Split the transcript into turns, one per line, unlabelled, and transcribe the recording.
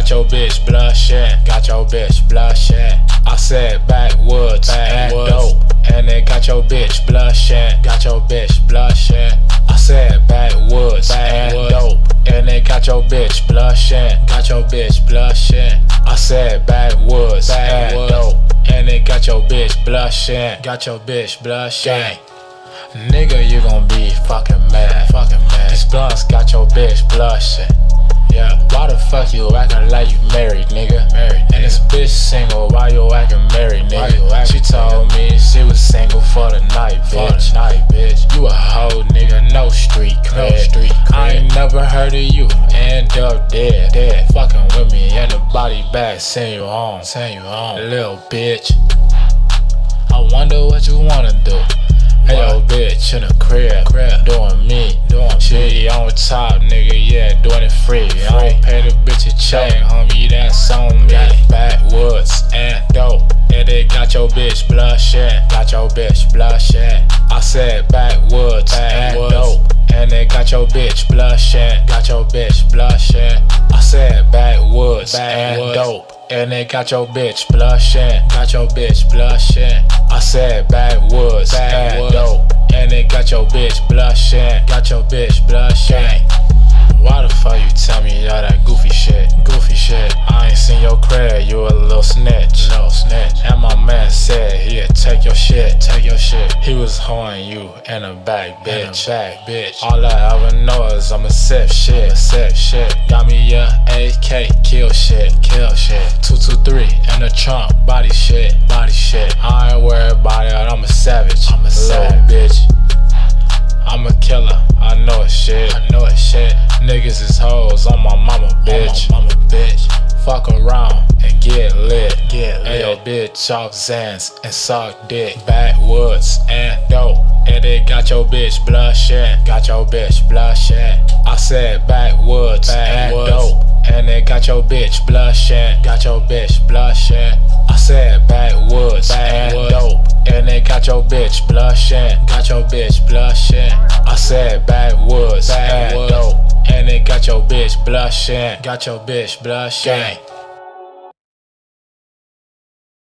got your bitch blushing. Got your bitch blushing. I said backwoods and dope, and it got your bitch blushing. Got your bitch blushing. I said backwoods and dope, and it got your bitch blushing. Got your bitch blushing. I said backwoods and dope, and it got your bitch blushing. Got your bitch blushing. Nigga, you gon' be fucking mad. These blunts got your bitch blushing. Yeah, why the fuck you acting like you married, nigga? And this bitch single, why you acting married, nigga? She told me she was single for the night, bitch. You a hoe, nigga, no street cred. I ain't never heard of you, end up dead. Fucking with me in the body bag, send you home, little bitch. I wonder what you wanna do. Hey yo, bitch in the crib, doing me. She on top, nigga, yeah, doing it free. I don't pay the bitch a check, homie, that's on me. Backwoods and dope, and it got your bitch blushing. Got your bitch blushing. I said backwoods and dope, and it got your bitch blushing. Got your bitch blushing. I said backwoods and dope, and it got your bitch blushing. Got your bitch blushing. I said backwoods and dope, and it got your bitch blushing. Got your bitch blushing. Why the fuck you tell me all that goofy shit? I ain't seen your crib, you a little snitch. And my man said he'd take your shit. He was hoeing you in the back, bitch. All I ever know is I'm a sip shit. Got me a AK, kill shit. 223 in the trunk, body shit. I ain't worried about it, I'm a savage. Little bitch. I'm a killer, I know it shit. Niggas is hoes on my mama, bitch. Fuck around and get lit. Ayo, bitch off Xans and suck dick. Backwoods and dope, and it got your bitch blushing. I said backwoods and dope, and it got your bitch blushing. I said backwoods and dope, and it got your bitch blushing. I said backwoods and dope, and it got your bitch blushing.